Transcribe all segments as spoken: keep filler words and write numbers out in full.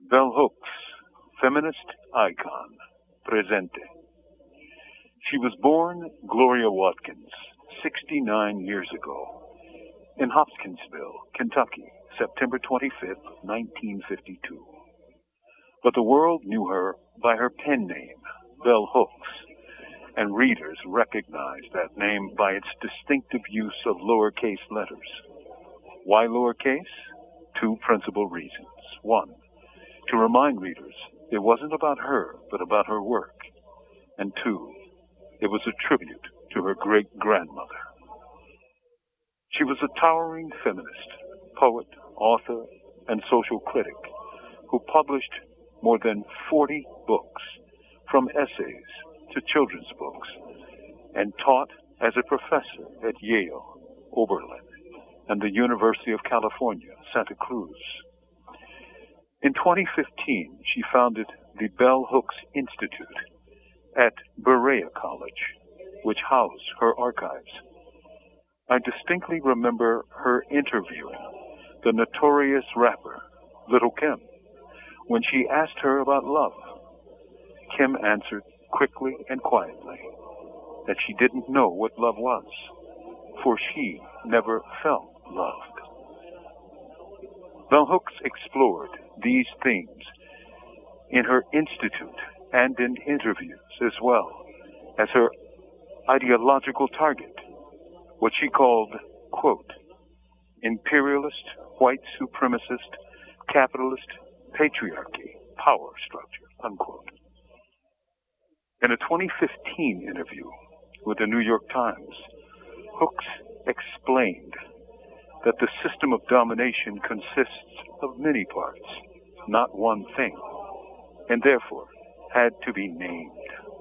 Bell Hooks, feminist icon, presente. She was born Gloria Watkins sixty-nine years ago in Hopkinsville, Kentucky, September twenty-fifth, nineteen fifty-two. But the world knew her by her pen name, Bell Hooks, and readers recognized that name by its distinctive use of lowercase letters. Why lowercase? Two principal reasons. One, to remind readers it wasn't about her, but about her work. And two, it was a tribute to her great-grandmother. She was a towering feminist, poet, author, and social critic who published more than forty books, from essays to children's books, and taught as a professor at Yale, Oberlin, and the University of California, Santa Cruz. In twenty fifteen, she founded the Bell Hooks Institute at Berea College, which housed her archives. I distinctly remember her interviewing the notorious rapper, Little Kim, when she asked her about love. Kim answered quickly and quietly that she didn't know what love was, for she never felt loved. Bell Hooks explored these themes in her institute and in interviews, as well as her ideological target, what she called, quote, imperialist, white supremacist, capitalist, patriarchy, power structure, unquote. In a twenty fifteen interview with the New York Times, Hooks explained that the system of domination consists of many parts, not one thing, and therefore had to be named.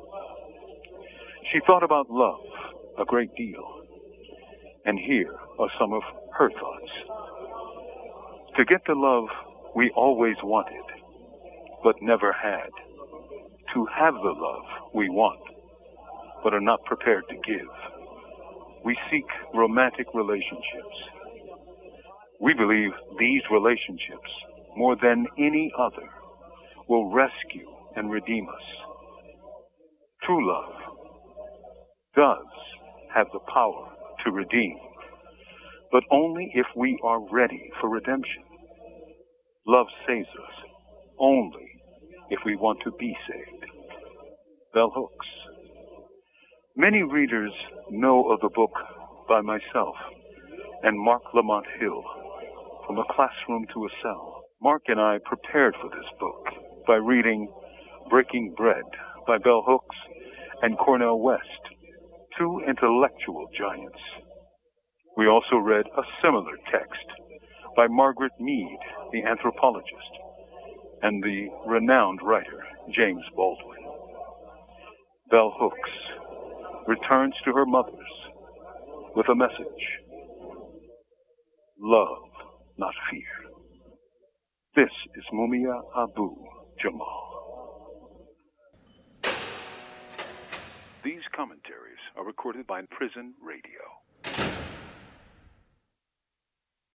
She thought about love a great deal, and here are some of her thoughts. To get the love we always wanted, but never had. To have the love we want, but are not prepared to give. We seek romantic relationships. We believe these relationships, more than any other, will rescue and redeem us. True love does have the power to redeem, but only if we are ready for redemption. Love saves us only if we want to be saved. Bell Hooks. Many readers know of the book by myself and Mark Lamont Hill, From a Classroom to a Cell. Mark and I prepared for this book by reading Breaking Bread by Bell Hooks and Cornel West, two intellectual giants. We also read a similar text by Margaret Mead, the anthropologist, and the renowned writer James Baldwin. Bell Hooks returns to her mothers with a message: love, not fear. This is Mumia Abu Jamal. These commentaries are recorded by Prison Radio.